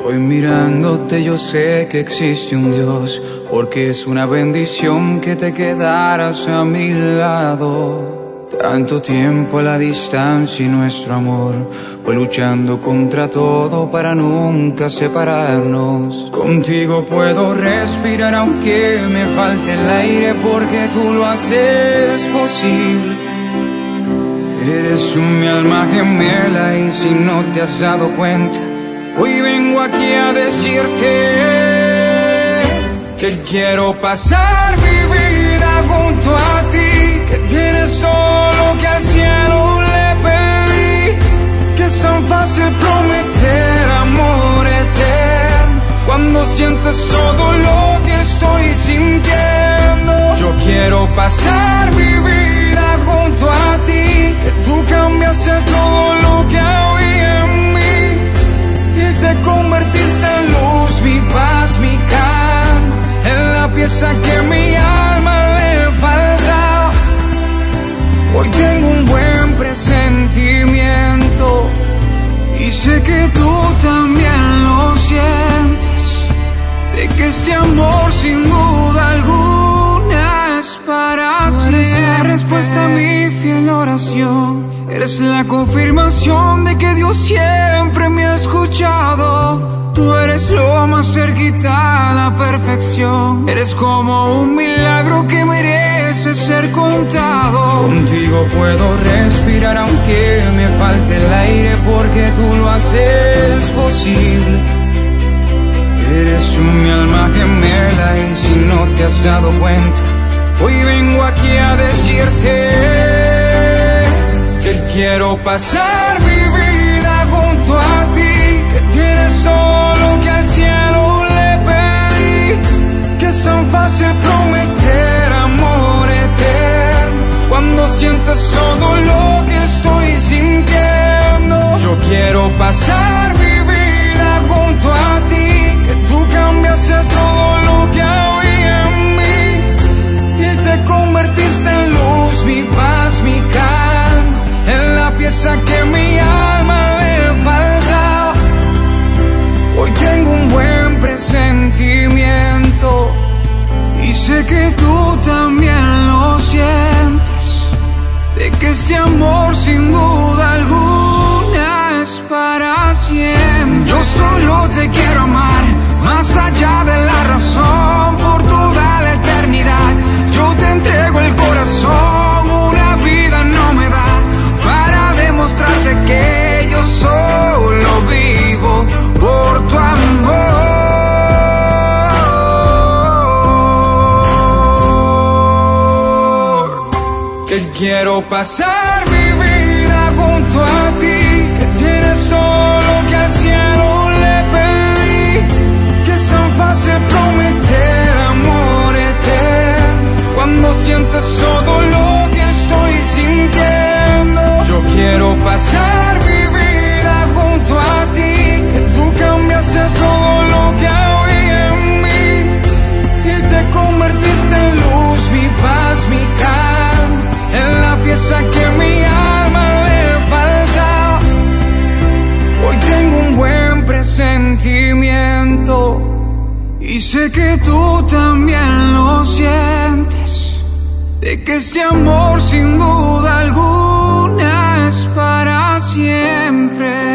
Hoy mirándote yo sé que existe un Dios, porque es una bendición que te quedaras a mi lado. Tanto tiempo a la distancia y nuestro amor fue luchando contra todo para nunca separarnos. Contigo puedo respirar aunque me falte el aire, porque tú lo haces posible. Eres mi alma gemela y si no te has dado cuenta, hoy vengo aquí a decirte que quiero pasar mi vida junto a ti, que tienes todo lo que al cielo le pedí, que es tan fácil prometer amor eterno cuando sientes todo lo que estoy sintiendo. Yo quiero pasar mi vida junto a ti, que tú cambiaste todo lo que había en mí y te convertiste en luz, mi paz, mi calma, en la pieza que mi alma le falta. Hoy tengo un buen presentimiento y sé que tú también lo sientes, de que este amor sin duda alguna es para siempre. Eres la respuesta a mi fiel oración, eres la confirmación de que Dios siempre me ha escuchado. Tú eres lo más cerquita a la perfección, eres como un milagro que merece ser contado. Contigo puedo respirar aunque me falte el aire, porque tú lo haces posible. Eres mi alma gemela y si no te has dado cuenta, hoy vengo aquí a decirte que quiero pasar mi vida junto a ti, que tienes todo lo que al cielo le pedí, que es tan fácil prometer amor eterno cuando sientes todo lo que estoy sintiendo. Yo quiero pasar mi vida junto a ti, que tú cambiaste todo lo que había en mí y te convertiste en luz, mi paz, mi calma, en la pieza que mi alma le falta. Hoy tengo un buen presentimiento y sé que tú también lo sientes, de que este amor sin duda alguna es para siempre. Yo solo te quiero amar, más allá de la razón, por toda la eternidad. Yo te entrego el corazón, una vida no me da para demostrarte que yo solo vivo por tu amor. Que quiero pasar mi vida junto a ti, que tienes todo lo que al cielo le pedí, que es tan fácil prometer amor eterno cuando sientes todo lo que estoy sintiendo. Yo quiero pasar mi vida junto a ti, que tú cambiaste todo lo que había en mí y te convertiste en luz, mi paz, mi calma, en la pieza que mi alma le falta. Hoy tengo un buen presentimiento y sé que tú también lo sientes, de que este amor sin duda alguna es para siempre.